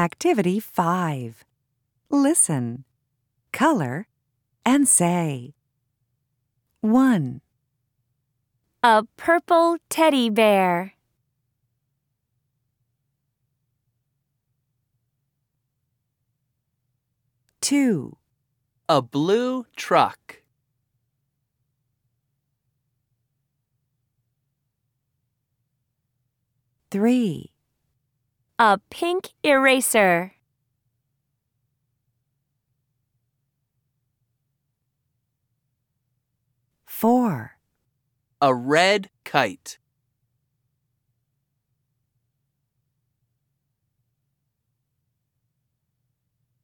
Activity 5. Listen, color, and say. 1, A purple teddy bear. 2, A blue truck. 3, A pink eraser. 4, A red kite.